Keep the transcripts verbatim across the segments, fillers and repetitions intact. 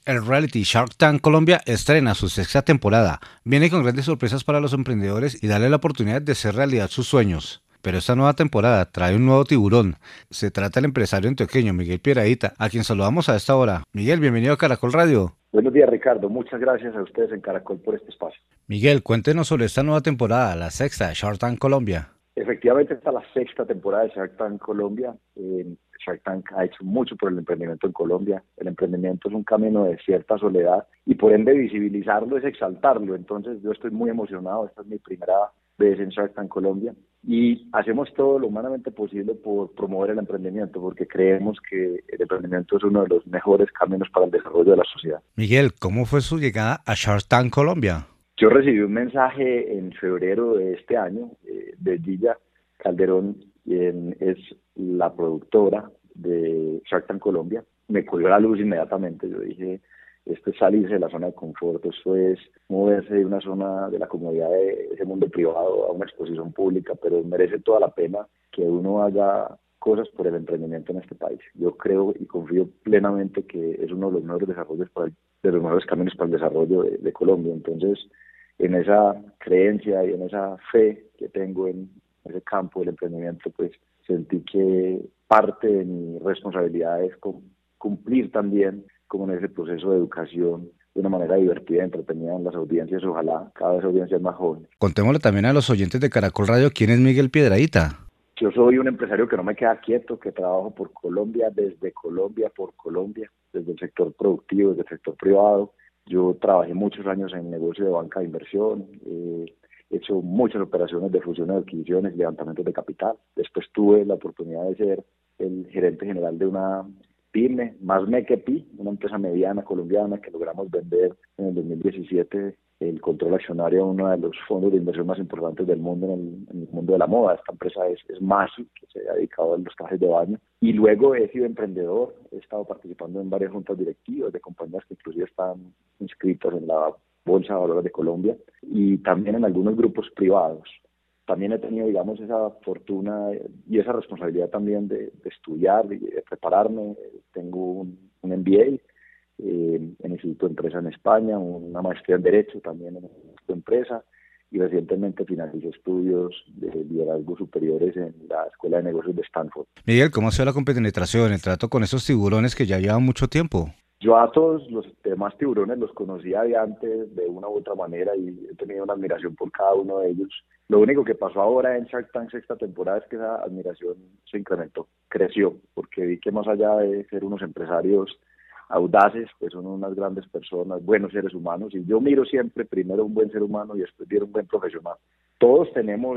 El reality Shark Tank Colombia estrena su sexta temporada. Viene con grandes sorpresas para los emprendedores y darle la oportunidad de hacer realidad sus sueños. Pero esta nueva temporada trae un nuevo tiburón. Se trata del empresario antioqueño Miguel Piedradita, a quien saludamos a esta hora. Miguel, bienvenido a Caracol Radio. Buenos días, Ricardo. Muchas gracias a ustedes en Caracol por este espacio. Miguel, cuéntenos sobre esta nueva temporada, la sexta de Shark Tank Colombia. Efectivamente, esta es la sexta temporada de Shark Tank Colombia. Eh, Shark Tank ha hecho mucho por el emprendimiento en Colombia. El emprendimiento es un camino de cierta soledad y por ende visibilizarlo es exaltarlo. Entonces yo estoy muy emocionado. Esta es mi primera vez en Shark Tank Colombia y hacemos todo lo humanamente posible por promover el emprendimiento porque creemos que el emprendimiento es uno de los mejores caminos para el desarrollo de la sociedad. Miguel, ¿cómo fue su llegada a Shark Tank Colombia? Yo recibí un mensaje en febrero de este año eh, de Gilla Calderón, quien es la productora de Shark Tank Colombia. Me cogió la luz inmediatamente. Yo dije, esto es salirse de la zona de confort, esto es moverse de una zona de la comodidad de ese mundo privado a una exposición pública, pero merece toda la pena que uno haga cosas por el emprendimiento en este país. Yo creo y confío plenamente que es uno de los mejores desarrollos para el, de los mejores caminos para el desarrollo de, de Colombia. Entonces, en esa creencia y en esa fe que tengo en ese campo del emprendimiento, pues sentí que parte de mi responsabilidad es cumplir también como en ese proceso de educación de una manera divertida y entretenida en las audiencias, ojalá cada vez audiencias más jóvenes. Contémosle también a los oyentes de Caracol Radio quién es Miguel Piedradita. Yo soy un empresario que no me queda quieto, que trabajo por Colombia, desde Colombia, por Colombia, desde el sector productivo, desde el sector privado. Yo trabajé muchos años en negocio de banca de inversión, eh, he hecho muchas operaciones de fusiones, adquisiciones, levantamientos de capital. Después tuve la oportunidad de ser el gerente general de una pyme, más me que pi, una empresa mediana colombiana que logramos vender en el dos mil diecisiete el control accionario a uno de los fondos de inversión más importantes del mundo en el, en el mundo de la moda. Esta empresa es, es Masu, que se ha dedicado a los trajes de baño. Y luego he sido emprendedor, he estado participando en varias juntas directivas de compañías que inclusive están inscritas en la Bolsa de Valores de Colombia y también en algunos grupos privados. También he tenido, digamos, esa fortuna y esa responsabilidad también de, de estudiar y de prepararme. Tengo un, un M B A eh, en Instituto de Empresa en España, una maestría en Derecho también en Instituto de Empresa y recientemente finalicé estudios de liderazgo superiores en la Escuela de Negocios de Stanford. Miguel, ¿cómo ha sido la compenetración, el trato con esos tiburones que ya llevan mucho tiempo? Yo a todos los demás tiburones los conocía de antes de una u otra manera y he tenido una admiración por cada uno de ellos. Lo único que pasó ahora en Shark Tank sexta temporada es que esa admiración se incrementó, creció, porque vi que más allá de ser unos empresarios audaces, pues son unas grandes personas, buenos seres humanos, y yo miro siempre primero un buen ser humano y después un buen profesional. Todos tenemos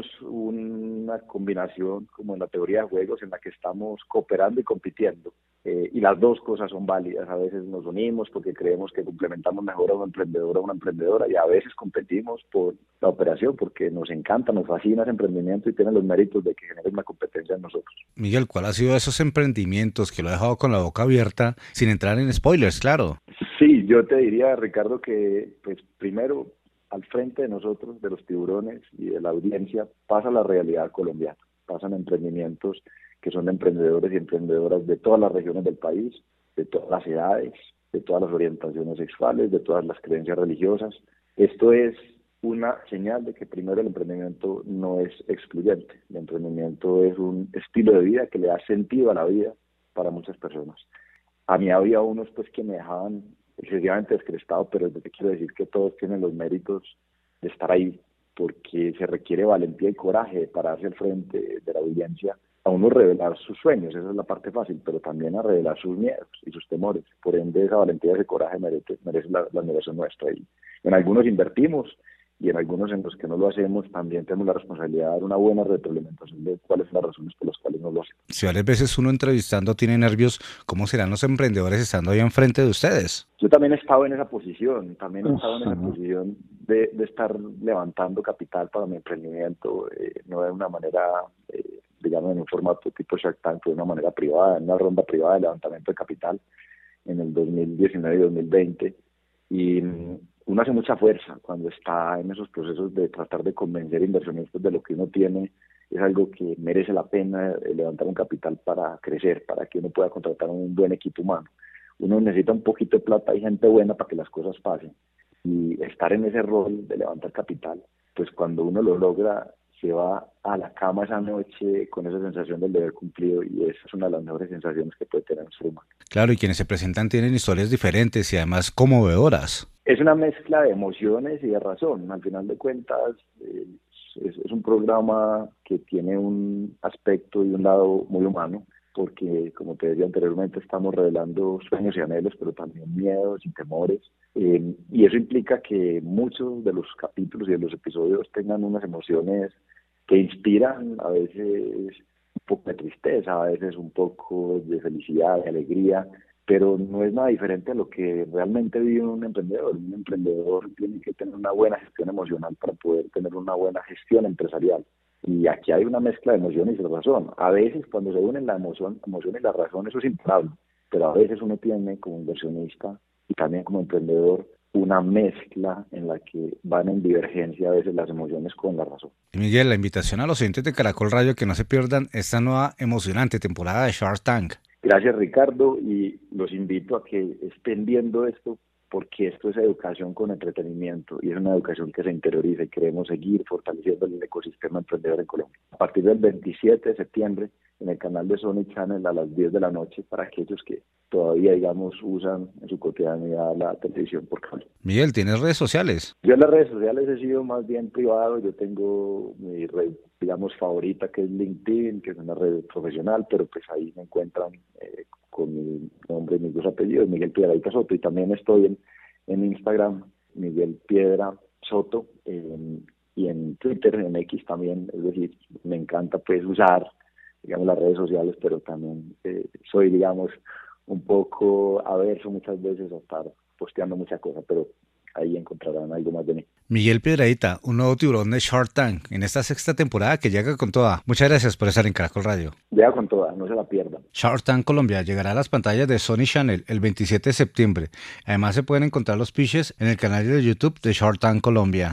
una combinación, como en la teoría de juegos, en la que estamos cooperando y compitiendo. Eh, y las dos cosas son válidas. A veces nos unimos porque creemos que complementamos mejor a un emprendedor o a una emprendedora y a veces competimos por la operación porque nos encanta, nos fascina ese emprendimiento y tiene los méritos de que genere una competencia en nosotros. Miguel, ¿cuál ha sido esos emprendimientos que lo ha dejado con la boca abierta sin entrar en spoilers, claro? Sí, yo te diría, Ricardo, que pues primero al frente de nosotros, de los tiburones y de la audiencia, pasa la realidad colombiana, pasan emprendimientos que son de emprendedores y emprendedoras de todas las regiones del país, de todas las edades, de todas las orientaciones sexuales, de todas las creencias religiosas. Esto es una señal de que primero el emprendimiento no es excluyente, el emprendimiento es un estilo de vida que le da sentido a la vida para muchas personas. A mí había unos pues que me dejaban excesivamente descrestado, pero yo te quiero decir que todos tienen los méritos de estar ahí, porque se requiere valentía y coraje de pararse al frente de la audiencia, a uno revelar sus sueños, esa es la parte fácil, pero también a revelar sus miedos y sus temores. Por ende, esa valentía y ese coraje merece, merece la, la admiración nuestra. Y en algunos invertimos, y en algunos en los que no lo hacemos también tenemos la responsabilidad de dar una buena retroalimentación de cuáles son las razones por las cuales no lo hacemos. Si varias veces uno entrevistando tiene nervios, ¿cómo serán los emprendedores estando ahí enfrente de ustedes? Yo también he estado en esa posición, también he estado en esa posición de, de estar levantando capital para mi emprendimiento, eh, no de una manera, eh, digamos, en un formato tipo Shark Tank, de una manera privada, en una ronda privada de levantamiento de capital en el dos mil diecinueve y dos mil veinte. Y uno hace mucha fuerza cuando está en esos procesos de tratar de convencer inversionistas de lo que uno tiene. Es algo que merece la pena levantar un capital para crecer, para que uno pueda contratar un buen equipo humano. uno necesita un poquito de plata y gente buena para que las cosas pasen. Y estar en ese rol de levantar capital, pues cuando uno lo logra, se va a la cama esa noche con esa sensación del deber cumplido, y esa es una de las mejores sensaciones que puede tener un ser humano. Claro, y quienes se presentan tienen historias diferentes y además conmovedoras. Es una mezcla de emociones y de razón. Al final de cuentas, eh, es, es un programa que tiene un aspecto y un lado muy humano, porque, como te decía anteriormente, estamos revelando sueños y anhelos, pero también miedos y temores. Eh, y eso implica que muchos de los capítulos y de los episodios tengan unas emociones que inspiran, a veces un poco de tristeza, a veces un poco de felicidad, de alegría, pero no es nada diferente a lo que realmente vive un emprendedor. Un emprendedor tiene que tener una buena gestión emocional para poder tener una buena gestión empresarial. Y aquí hay una mezcla de emociones y de razón. A veces cuando se unen la emoción, emoción y la razón, eso es imparable, pero a veces uno tiene como inversionista y también como emprendedor una mezcla en la que van en divergencia a veces las emociones con la razón. Miguel, la invitación a los oyentes de Caracol Radio que no se pierdan esta nueva emocionante temporada de Shark Tank. Gracias, Ricardo, y los invito a que estén viendo esto, porque esto es educación con entretenimiento y es una educación que se interioriza, y queremos seguir fortaleciendo el ecosistema emprendedor en Colombia. A partir del veintisiete de septiembre, en el canal de Sony Channel a las diez de la noche, para aquellos que todavía, digamos, usan en su cotidianidad la televisión por cable. Miguel, ¿tienes redes sociales? Yo en las redes sociales he sido más bien privado. Yo tengo mi red, digamos, favorita, que es LinkedIn, que es una red profesional, pero pues ahí me encuentran eh, con mi nombre y mis dos apellidos, Miguel Piedrahita Soto, y también estoy en, en Instagram, Miguel Piedra Soto, eh, y en Twitter, en X también. Es decir, me encanta pues usar, digamos, las redes sociales, pero también eh, soy, digamos, un poco averso muchas veces a estar posteando muchas cosas, pero ahí encontrarán algo más de mí. Miguel Piedrahita, un nuevo tiburón de Shark Tank en esta sexta temporada que llega con toda. Muchas gracias por estar en Caracol Radio. Llega con toda, no se la pierdan. Shark Tank Colombia llegará a las pantallas de Sony Channel el veintisiete de septiembre. Además se pueden encontrar los pitches en el canal de YouTube de Shark Tank Colombia.